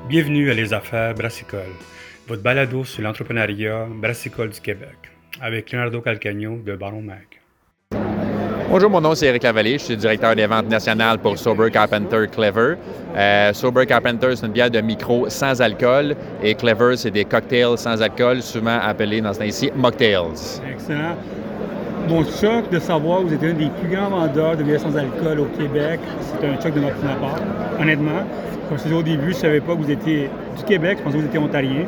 Bienvenue à Les Affaires Brassicole, votre balado sur l'entrepreneuriat brassicole du Québec, avec Leonardo Calcagno de Baron Mag. Bonjour, mon nom c'est Éric Lavallée, je suis directeur des ventes nationales pour Sober Carpenter Clever. Sober Carpenter, c'est une bière de micro sans alcool et Clever, c'est des cocktails sans alcool, souvent appelés dans ce temps-ci mocktails. Excellent. Mon choc de savoir que vous êtes un des plus grands vendeurs de bières sans alcool au Québec, c'est un choc de ma part, honnêtement. Comme je disais au début, je ne savais pas que vous étiez du Québec, je pensais que vous étiez ontarien.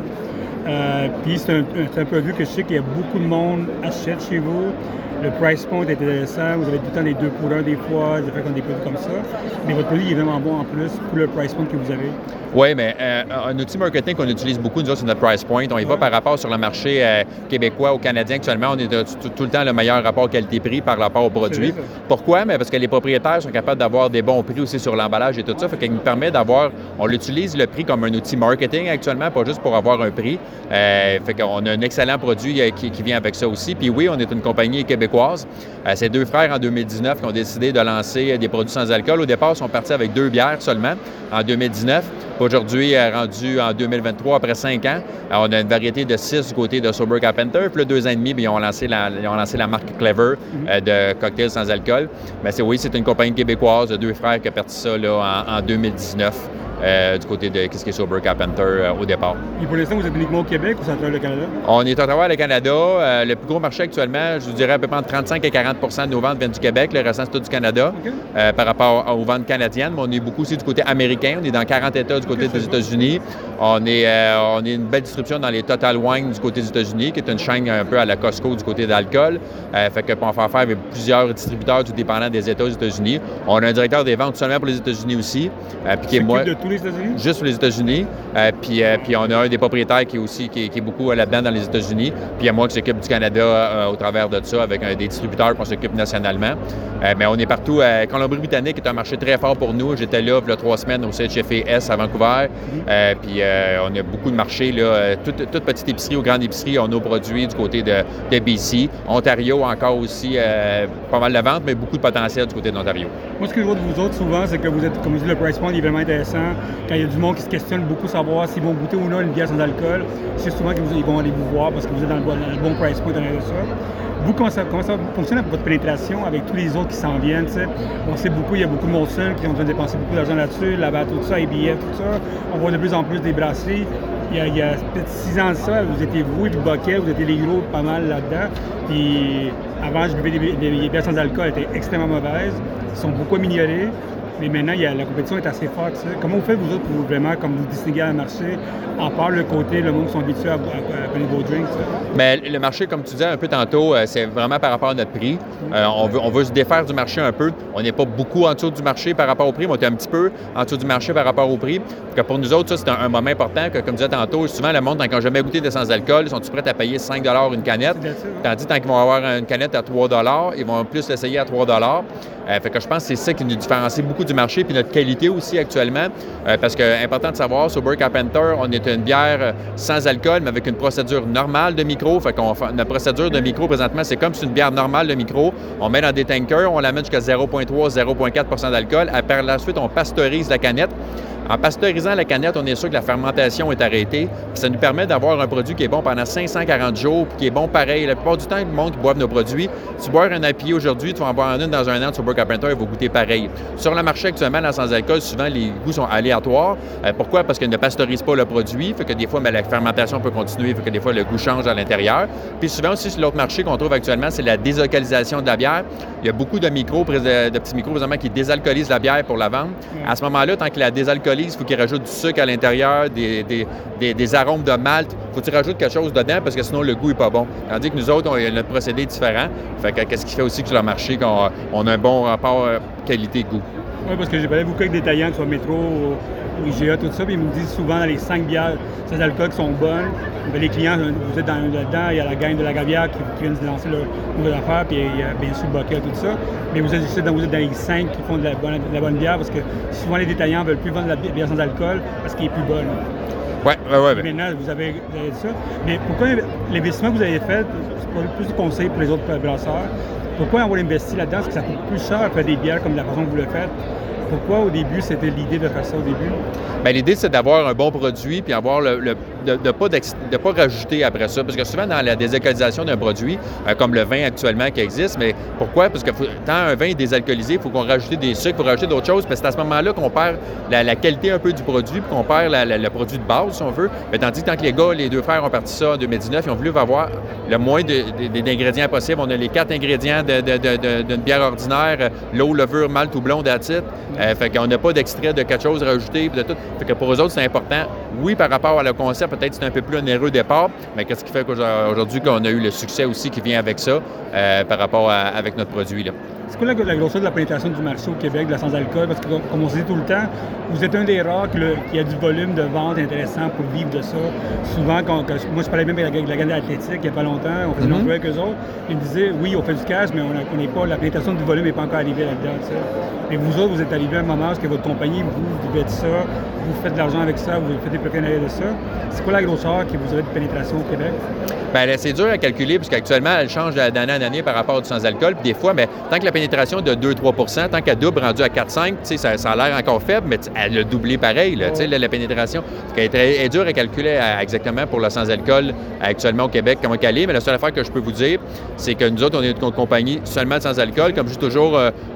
Puis c'est un produit que je sais qu'il y a beaucoup de monde achète chez vous. Le price point est intéressant, vous avez tout le temps les 2 pour 1 des fois, des produits comme ça. Mais votre produit est vraiment bon en plus pour le price point que vous avez. Oui, mais un outil marketing qu'on utilise beaucoup, nous autres, c'est notre price point. On y va par rapport sur le marché québécois ou canadien. Actuellement, on est tout le temps le meilleur rapport qualité-prix par rapport au produit. Pourquoi? Mais parce que les propriétaires sont capables d'avoir des bons prix aussi sur l'emballage et tout ça. Fait qu'il nous permet d'avoir, on utilise le prix comme un outil marketing actuellement, pas juste pour avoir un prix. Fait qu'on a un excellent produit qui vient avec ça aussi. Puis oui, on est une compagnie québécoise. C'est 2 frères en 2019 qui ont décidé de lancer des produits sans alcool. Au départ, ils sont partis avec 2 bières seulement en 2019. Aujourd'hui, rendu en 2023, après 5 ans, on a une variété de 6 du côté de Sober Carpenter. Puis là, 2 ans et demi, bien, ils ont lancé la marque Clever de cocktails sans alcool. Mais c'est une compagnie québécoise de 2 frères qui a parti ça là, en 2019 du côté de ce qui est Sober Carpenter au départ. Et pour l'instant, vous êtes uniquement au Québec ou c'est à travers le Canada? On est à travers le Canada. Le plus gros marché actuellement, je vous dirais à peu près entre 35 et 40 de nos ventes viennent du Québec. Le restant, c'est tout du Canada par rapport aux ventes canadiennes. Mais on est beaucoup aussi du côté américain. On est dans 40 États du côté des États-Unis. On est une belle distribution dans les Total Wine du côté des États-Unis, qui est une chaîne un peu à la Costco du côté d'alcool. Fait que pour en faire affaire avec plusieurs distributeurs, tout dépendant des États aux États-Unis. On a un directeur des ventes seulement pour les États-Unis aussi. Puis qui est moi. De tous les États-Unis? Juste pour les États-Unis. Puis on a un des propriétaires qui est beaucoup là-dedans dans les États-Unis. Puis il y a moi qui s'occupe du Canada au travers de ça, avec des distributeurs qu'on s'occupe nationalement. Mais on est partout. Colombie-Britannique est un marché très fort pour nous. J'étais là il y a 3 semaines au CHFS à Vancouver. Puis on a beaucoup de marchés. Là, toute petite épicerie ou grande épicerie, on a nos produits du côté de BC. Ontario encore aussi, pas mal de ventes, mais beaucoup de potentiel du côté de l'Ontario. Moi, ce que je vois de vous autres souvent, c'est que vous êtes, comme je dis, le price point est vraiment intéressant. Quand il y a du monde qui se questionne beaucoup savoir s'ils vont goûter ou non une bière sans alcool, c'est souvent qu'ils vont aller vous voir parce que vous êtes dans le bon price point dans ça. Vous, comment ça fonctionne avec votre pénétration avec tous les autres qui s'en viennent? T'sais? On sait beaucoup, il y a beaucoup de monde seul qui ont besoin de dépenser beaucoup d'argent là-dessus, là-bas, tout ça, les billets, tout ça. On voit de plus en plus des brasseries. Il y a peut-être 6 ans de ça, vous étiez vous et le Bucket, vous étiez les gros pas mal là-dedans. Puis avant, je buvais des bières sans alcool, elles étaient extrêmement mauvaises. Ils sont beaucoup améliorés. Mais maintenant, la compétition est assez forte. T'sais. Comment vous faites, vous autres, pour vraiment, comme vous distinguer dans le marché, à part le côté, le monde qui sont habitués à prendre vos drinks? Mais le marché, comme tu disais un peu tantôt, c'est vraiment par rapport à notre prix. On veut se défaire du marché un peu. On n'est pas beaucoup en dessous du marché par rapport au prix, mais on est un petit peu en dessous du marché par rapport au prix. Que pour nous autres, ça, c'est un moment important. Que, comme je disais tantôt, souvent, le monde, quand ils n'ont jamais goûté de sans-alcool, ils sont prêts à payer 5 $ une canette. Tandis tant qu'ils vont avoir une canette à 3 $, ils vont plus l'essayer à 3 $. Fait que je pense que c'est ça qui nous différencie beaucoup du marché, puis notre qualité aussi actuellement. Parce que, important de savoir, Sober Carpenter, on est une bière sans alcool, mais avec une procédure normale de micro. Fait qu'on fait notre procédure de micro présentement, c'est comme si une bière normale de micro. On met dans des tankers, on la met jusqu'à 0,3, 0,4 % d'alcool. Par la suite, on pasteurise la canette. En pasteurisant la canette, on est sûr que la fermentation est arrêtée. Puis ça nous permet d'avoir un produit qui est bon pendant 540 jours, puis qui est bon pareil. La plupart du temps, le monde qui boit nos produits, tu bois un IPA aujourd'hui, tu vas en boire une dans un an, Sober Carpenter, il va goûter pareil. Sur le marché actuellement, dans sans-alcool, souvent, les goûts sont aléatoires. Pourquoi? Parce qu'ils ne pasteurisent pas le produit, fait que des fois, la fermentation peut continuer, fait que des fois, le goût change à l'intérieur. Puis souvent aussi, sur l'autre marché qu'on trouve actuellement, c'est la désalcoolisation de la bière. Il y a beaucoup de petits micros, présentement, qui désalcoolisent la bière pour la vendre. À ce moment-là, tant qu'il la désalcoolise, il faut qu'il rajoute du sucre à l'intérieur, des arômes de malt. Il faut qu'il rajoute quelque chose dedans parce que sinon le goût n'est pas bon. Tandis que nous autres, notre procédé est différent. Fait que qu'est-ce qui fait aussi que sur le marché, on a un bon rapport qualité-goût. Oui, parce que j'ai parlé beaucoup avec des détaillants, que ce soit Métro ou IGA, tout ça, puis ils me disent souvent dans les 5 bières sans alcool qui sont bonnes, bien, les clients, vous êtes dedans, il y a la gang de la Gavière qui vient de lancer leur nouvelle affaire, puis il y a bien sûr le Bucket, tout ça. Mais vous êtes dans les 5 qui font de la bonne bière, parce que souvent les détaillants ne veulent plus vendre de la bière sans alcool parce qu'elle est plus bonne. Oui. Maintenant, vous avez ça. Mais pourquoi l'investissement que vous avez fait, c'est pas plus de conseils pour les autres brasseurs, pourquoi avoir investi là-dedans? Parce que ça coûte plus cher de faire des bières comme de la façon que vous le faites. Pourquoi au début, c'était l'idée de faire ça au début? Bien, l'idée, c'est d'avoir un bon produit puis avoir de ne pas rajouter après ça. Parce que souvent, dans la désalcoolisation d'un produit, comme le vin actuellement qui existe, mais pourquoi? Parce que quand un vin est désalcoolisé, il faut qu'on rajoute des sucres, il faut rajouter d'autres choses, parce que c'est à ce moment-là qu'on perd la qualité un peu du produit, puis qu'on perd le produit de base, si on veut. Mais tandis que tant que les deux frères ont parti ça en 2019, ils ont voulu avoir le moins d'ingrédients possible. On a les 4 ingrédients d'une bière ordinaire, l'eau, levure, malt ou blonde à titre. Fait qu'on n'a pas d'extrait de quelque chose rajouté, de tout. Fait que pour eux autres, c'est important. Oui, par rapport à le concept, peut-être c'est un peu plus onéreux au départ, mais qu'est-ce qui fait qu'aujourd'hui, qu'on a eu le succès aussi qui vient avec ça, par rapport avec notre produit, là. C'est quoi la grosseur de la pénétration du marché au Québec de la sans-alcool? Parce que, comme on se dit tout le temps, vous êtes un des rares qui a du volume de vente intéressant pour vivre de ça. Souvent, moi, je parlais même avec la gang d'athlétique il n'y a pas longtemps, on faisait une entrevue avec eux autres, ils me disaient, oui, on fait du cash, mais on n'est pas, la pénétration du volume n'est pas encore arrivée là-dedans. Ça. Et vous autres, vous êtes arrivés à un moment où votre compagnie, vous vivez de ça, vous faites de l'argent avec ça, vous faites des profits de ça. C'est quoi la grosseur que vous avez de pénétration au Québec? Bien, c'est dur à calculer, parce qu'actuellement, elle change d'année en année par rapport au sans-alcool. Puis des fois, bien, tant que la pénétration est de 2-3 tant qu'elle double, rendue à 4-5, ça a l'air encore faible, mais elle a doublé pareil, là, la pénétration. Elle est dure à calculer exactement pour le sans-alcool actuellement au Québec, comment qu'elle est. Mais la seule affaire que je peux vous dire, c'est que nous autres, on est une compagnie seulement de sans-alcool. Comme je dis toujours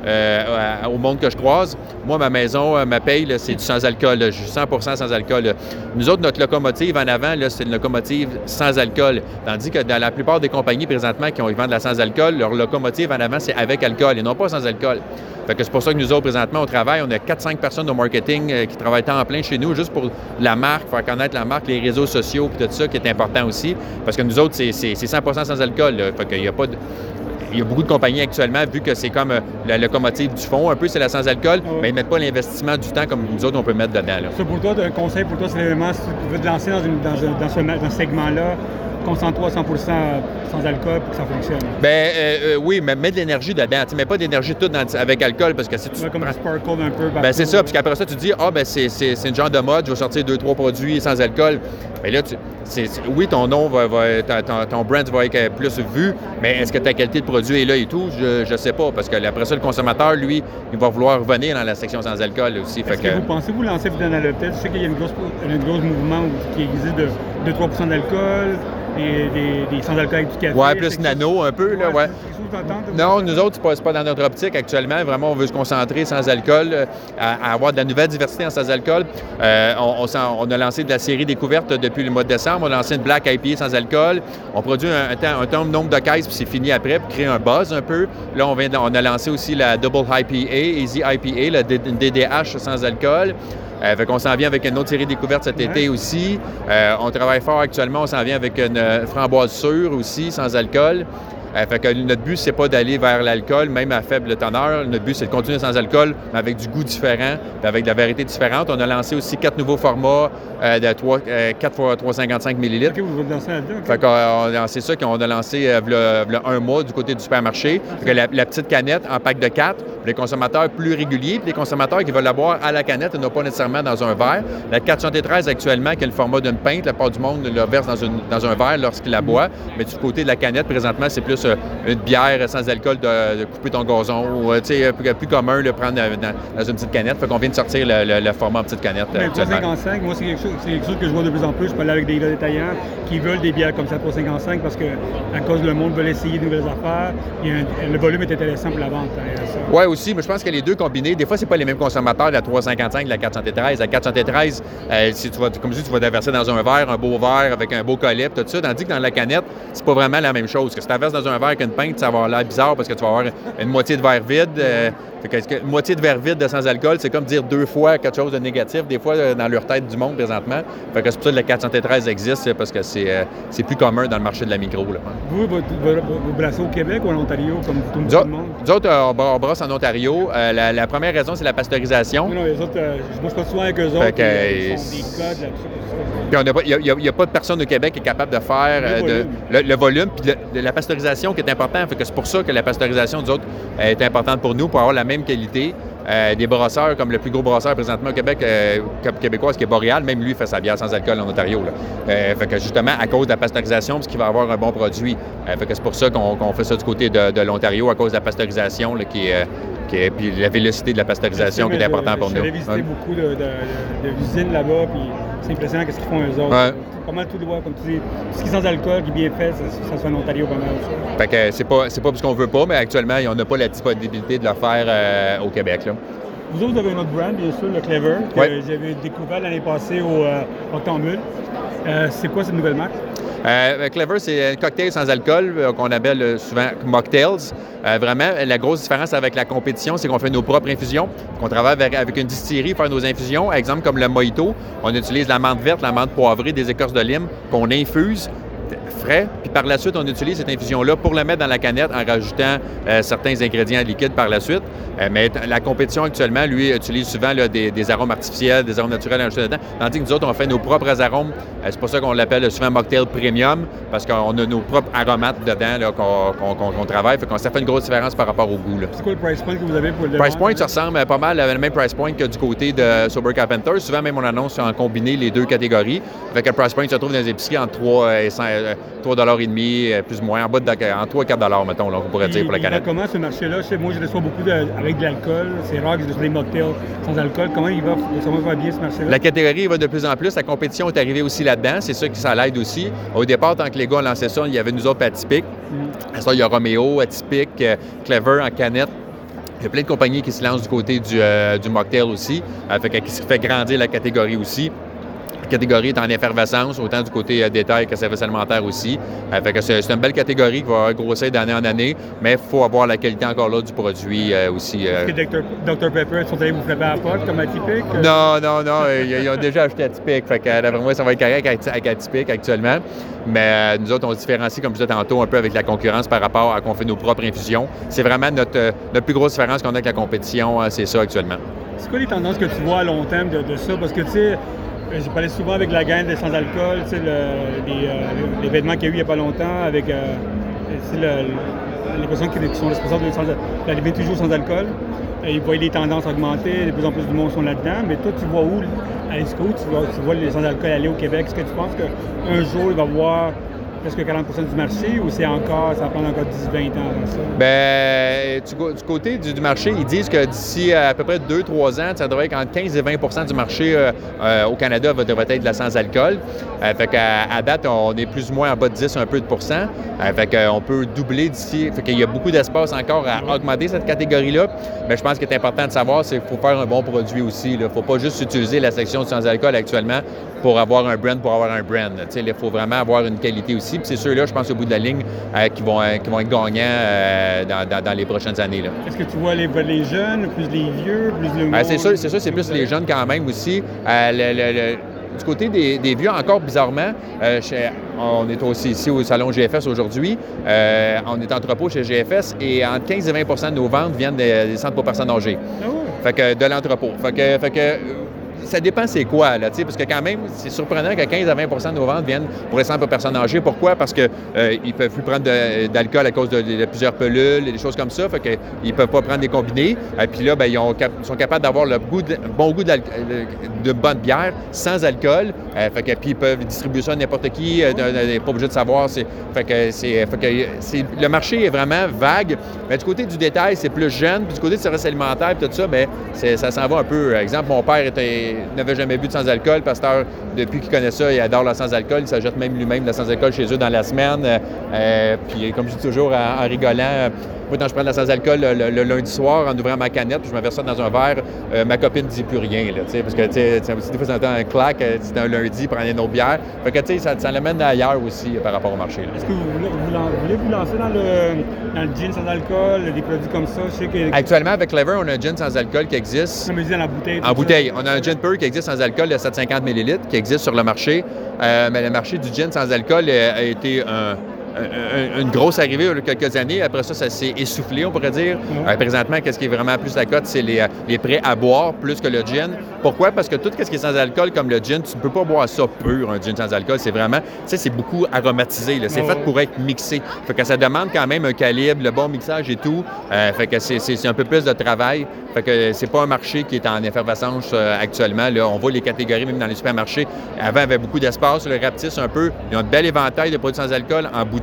au monde que je croise, moi, ma maison, ma paye, là, c'est du sans-alcool. Je suis 100% sans-alcool. Nous autres, notre locomotive en avant, là, c'est une locomotive sans alcool. Tandis que dans la plupart des compagnies présentement qui vendent de la sans-alcool, leur locomotive en avant, c'est avec alcool et non pas sans alcool. Fait que c'est pour ça que nous autres, présentement, on travaille. On a 4-5 personnes au marketing qui travaillent temps plein chez nous, juste pour la marque, faire connaître la marque, les réseaux sociaux, puis tout ça, qui est important aussi. Parce que nous autres, c'est 100% sans alcool. Là. Fait qu'il y a pas de... Il y a beaucoup de compagnies actuellement, vu que c'est comme la locomotive du fond, un peu, c'est la sans-alcool, mais ils ne mettent pas l'investissement du temps comme nous autres, on peut mettre dedans. Là. Ça, pour toi, un conseil pour toi, c'est vraiment, si tu veux te lancer dans ce segment-là, concentre-toi à 100% sans alcool pour que ça fonctionne. Bien, oui, mais mets de l'énergie dedans. Tu ne mets pas d'énergie toute avec alcool, parce que si tu... Comme un sparkle un peu. Bien, c'est ça, puis qu'après ça, tu te dis, c'est une genre de mode, je vais sortir 2-3 produits sans alcool. Mais là, oui, ton nom, ton brand va être plus vu, mais est-ce que ta qualité de produit est là et tout? Je ne sais pas, parce que après ça, le consommateur, lui, il va vouloir revenir dans la section sans alcool aussi. Est-ce que vous pensez vous lancer dans le peut-être? Je sais qu'il y a un gros mouvement qui existe de 2-3% d'alcool, des sans-alcool avec du café. Oui, plus nano un peu, là, ouais. Non, nous autres, c'est pas dans notre optique actuellement. Vraiment, on veut se concentrer sans alcool, à avoir de la nouvelle diversité en sans alcool. On a lancé de la série découverte depuis le mois de décembre. On a lancé une Black IPA sans alcool. On produit un nombre de caisses, puis c'est fini après, pour créer un buzz un peu. Là, on a lancé aussi la Double IPA, Easy IPA, la DDH sans alcool. Fait qu'on s'en vient avec une autre série découverte cet été aussi. On travaille fort actuellement, on s'en vient avec une framboise sûre aussi, sans alcool. Fait que notre but, c'est pas d'aller vers l'alcool, même à faible teneur. Notre but, c'est de continuer sans alcool, mais avec du goût différent, puis avec de la variété différente. On a lancé aussi 4 nouveaux formats de 4 x 355 ml. OK, vous lancez là-dedans. Okay. Fait que c'est ça qu'on a lancé il y a un mois du côté du supermarché. Fait que la petite canette en pack de 4, pour les consommateurs plus réguliers, puis les consommateurs qui veulent la boire à la canette et non pas nécessairement dans un verre. La 413 actuellement, qui est le format d'une pinte, la part du monde la verse dans un verre lorsqu'il la boit. Mais du côté de la canette, présentement, c'est plus une bière sans alcool de couper ton gazon, ou plus commun, le prendre dans une petite canette. Fait qu'on vient de sortir le format en petite canette. Mais 3,55, moi, c'est quelque chose que je vois de plus en plus. Je parle avec des gars détaillants qui veulent des bières comme ça, 3,55, parce que à cause le monde veut essayer de nouvelles affaires, le volume est intéressant pour la vente. Oui, aussi, mais je pense que les deux combinés, des fois, c'est pas les mêmes consommateurs, la 3,55 et la 413. La 413, si tu vas, comme je dis, tu vas la verser dans un verre, un beau verre avec un beau collet, tout ça, tandis que dans la canette, c'est pas vraiment la même chose. Que si tu la verses dans un verre avec une pinte, ça va avoir l'air bizarre parce que tu vas avoir une moitié de verre vide. Une moitié de verre vide de sans-alcool, c'est comme dire 2 fois quelque chose de négatif, des fois dans leur tête du monde présentement. Fait que c'est pour ça que la 413 existe, parce que c'est plus commun dans le marché de la micro. Là. Vous brassez au Québec ou en Ontario, comme tout le monde? Nous autres, on brasse en Ontario. La première raison, c'est la pasteurisation. Non, les autres, moi, je passe souvent avec eux autres. Ils font des codes là-dessus. Puis il n'y a pas de personne au Québec qui est capable de faire le volume, puis la pasteurisation qui est important. Fait que c'est pour ça que la pasteurisation, nous autres, est importante pour nous, pour avoir la même qualité. Des brasseurs, comme le plus gros brasseur présentement au Québec, québécois, qui est Boréal, même lui fait sa bière sans alcool en Ontario. Là. Fait que justement, à cause de la pasteurisation, parce qu'il va avoir un bon produit. Fait que c'est pour ça qu'on fait ça du côté de l'Ontario, à cause de la pasteurisation là, qui Puis la vélocité de la pasteurisation qui est importante pour nous. J'ai visité beaucoup d'usines là-bas, puis c'est impressionnant ce qu'ils font eux autres. Ouais. Pas mal tout droit, comme tu dis. Tout ce qui est sans alcool, qui est bien fait, ça soit en Ontario pas mal aussi. Fait que c'est pas parce qu'on veut pas, mais actuellement, on n'a pas la disponibilité de le faire au Québec. Là. Vous autres, vous avez un autre brand, bien sûr, le Clever, que j'avais découvert l'année passée au Octambule. C'est quoi cette nouvelle marque? Clever, c'est un cocktail sans alcool qu'on appelle souvent mocktails. Vraiment, la grosse différence avec la compétition, c'est qu'on fait nos propres infusions. On travaille avec une distillerie pour faire nos infusions. Exemple, comme le mojito, on utilise la menthe verte, la menthe poivrée, des écorces de lime qu'on infuse frais. Puis par la suite, on utilise cette infusion-là pour la mettre dans la canette en rajoutant certains ingrédients liquides par la suite. Mais la compétition actuellement, lui, utilise souvent là, des arômes artificiels, des arômes naturels en dedans. Tandis que nous autres, on fait nos propres arômes. C'est pour ça qu'on l'appelle souvent mocktail premium, parce qu'on a nos propres aromates dedans là, qu'on travaille. Ça fait une grosse différence par rapport au goût. Là. C'est quoi le price point que vous avez pour le price point, ça ressemble pas mal à le même price point que du côté de Sober Carpenter. Souvent, même on annonce en combiner les deux catégories. Avec un price point, se trouve dans les épiceries entre 3 et 5, 3,5 $, plus ou moins, en bas de entre 3 et 4 $, mettons, là, on pourrait dire, pour la canette. Comment ce marché-là? Moi, je reçois beaucoup avec de l'alcool. C'est rare que je reçois des mocktails sans alcool. Comment il va bien ce marché-là? La catégorie va de plus en plus. La compétition est arrivée aussi là-dedans. C'est ça qui ça l'aide aussi. Au départ, tant que les gars ont lancé ça, il y avait nous autres atypiques. Ça, il y a Romeo, atypique, Clever en canette. Il y a plein de compagnies qui se lancent du côté du mocktail aussi, qui se fait grandir la catégorie aussi. La catégorie est en effervescence, autant du côté détail que service alimentaire aussi. C'est une belle catégorie qui va grossir d'année en année, mais il faut avoir la qualité encore là du produit aussi. Est-ce que Dr Pepper sont allés vous frapper à la porte comme atypique? Non, ils ont déjà acheté atypique. Fait que d'après moi, ça va être correct avec atypique actuellement. Mais nous autres, on se différencie, comme je disais tantôt, un peu avec la concurrence par rapport à qu'on fait nos propres infusions. C'est vraiment notre plus grosse différence qu'on a avec la compétition, c'est ça actuellement. C'est quoi les tendances que tu vois à long terme de ça? Parce que tu sais, j'ai parlé souvent avec la gang de sans-alcool, tu sais, l'événement qu'il y a eu il n'y a pas longtemps avec les personnes qui sont responsables de les 28 jours sans alcool. Ils voient les tendances augmenter, de plus en plus de monde sont là-dedans. Mais toi, tu vois où, à l'ESCO, tu vois les sans-alcool aller au Québec? Est-ce que tu penses qu'un jour, il va y avoir presque 40% du marché ou ça va prendre encore 10-20 ans avant ça? Bien, du côté du marché, ils disent que d'ici à peu près 2-3 ans, ça devrait être entre 15 et 20% du marché au Canada devrait être de la sans-alcool. Fait qu'à date, on est plus ou moins en bas de 10, un peu de pourcent. Fait qu'on peut doubler d'ici. Fait qu'il y a beaucoup d'espace encore à augmenter cette catégorie-là. Mais je pense qu'il est important de savoir, c'est qu'il faut faire un bon produit aussi. Il ne faut pas juste utiliser la section du sans-alcool actuellement pour avoir un brand. Il faut vraiment avoir une qualité aussi. Puis c'est ceux-là, je pense, au bout de la ligne, qui vont être gagnants dans les prochaines années. Là. Est-ce que tu vois les jeunes, plus les vieux, plus le monde? C'est sûr, c'est plus les jeunes quand même aussi. Du côté des vieux, encore bizarrement, on est aussi ici au salon GFS aujourd'hui. On est entrepôt chez GFS et entre 15 et 20% de nos ventes viennent des centres pour personnes âgées. Ah ouais. Fait que de l'entrepôt. Fait que ça dépend c'est quoi, là, parce que quand même, c'est surprenant que 15 à 20% de nos ventes viennent pour les centres pour personnes âgées. Pourquoi? Parce qu'ils ne peuvent plus prendre d'alcool à cause de plusieurs pilules et des choses comme ça. Fait qu'ils ne peuvent pas prendre des combinés. Et puis là, ils sont capables d'avoir le bon goût de bonne bière sans alcool. Puis ils peuvent distribuer ça à n'importe qui. Pas obligé de savoir. Le marché est vraiment vague. Mais du côté du détail, c'est plus jeune. Puis du côté du service alimentaire et tout ça, ça s'en va un peu. Exemple, mon père n'avait jamais bu de sans-alcool. Pasteur, depuis qu'il connaît ça, il adore le sans-alcool. Il s'ajoute même lui-même de la sans-alcool chez eux dans la semaine. Puis comme je dis toujours en rigolant, moi, quand je prends de la sans-alcool le lundi soir, en ouvrant ma canette, puis je me verse ça dans un verre, ma copine ne dit plus rien. Là, parce que des fois, ça entend un claque, c'est un lundi, prendre une autre bière. Fait que ça l'amène ailleurs aussi par rapport au marché. Là. Est-ce que vous voulez vous lancer dans le gin sans alcool, des produits comme ça? Je sais que... Actuellement, avec Clever, on a un gin sans alcool qui existe. Comme je dis, dans la bouteille. En bouteille. On a un gin pur qui existe sans alcool de 750 ml qui existe sur le marché. Mais le marché du gin sans alcool a été une grosse arrivée il y a quelques années. Après ça, ça s'est essoufflé, on pourrait dire. Présentement, qu'est-ce qui est vraiment plus la cote, c'est les prêts à boire plus que le gin. Pourquoi? Parce que tout ce qui est sans alcool, comme le gin, tu ne peux pas boire ça pur, un gin sans alcool. C'est vraiment, c'est beaucoup aromatisé. Là. C'est fait pour être mixé. Fait que ça demande quand même un calibre, le bon mixage et tout. Fait que c'est un peu plus de travail. Fait que c'est pas un marché qui est en effervescence actuellement. Là, on voit les catégories même dans les supermarchés. Avant, il y avait beaucoup d'espace. Le Raptis, un peu. Ils ont un bel éventail de produits sans alcool en bouteille.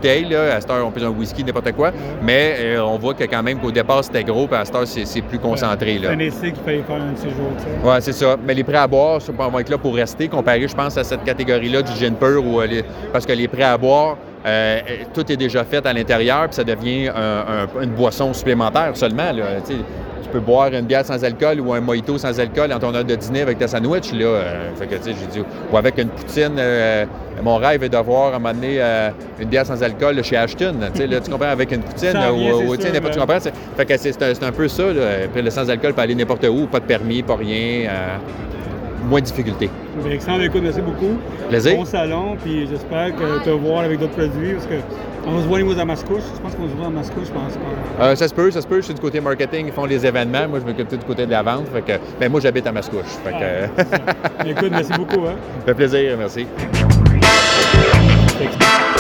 bouteille. Là. À cette heure, on peut un whisky, n'importe quoi. Mais on voit que quand même qu'au départ, c'était gros, puis à cette heure, c'est plus concentré. C'est un essai qu'il fallait faire un de ces jours. Oui, c'est ça. Mais les prêts à boire, ça vont être là pour rester, comparé, je pense, à cette catégorie-là du gin pur, parce que les prêts à boire, tout est déjà fait à l'intérieur, puis ça devient une boisson supplémentaire seulement. Là. Tu peux boire une bière sans alcool ou un mojito sans alcool dans ton heure de dîner avec ta sandwich. Là. Fait que, j'ai dit, ou avec une poutine. Mon rêve est d'avoir à un moment donné une bière sans alcool là, chez Ashton. Là, tu comprends, avec une poutine ou n'importe quoi. Fait que c'est un peu ça. Là. Puis le sans alcool peut aller n'importe où, pas de permis, pas rien. Moins de difficultés. Alexandre, écoute, merci beaucoup. Plaisir. Bon salon, puis j'espère te voir avec d'autres produits, parce qu'on va se voir les mots à Mascouche. Je pense qu'on se voit à Mascouche, je pense pas. Ça se peut. Je suis du côté marketing, ils font les événements. Moi, je m'occupe du côté de la vente. Fait que, ben, moi, j'habite à Mascouche. Écoute, merci beaucoup. Hein? Ça fait plaisir, merci.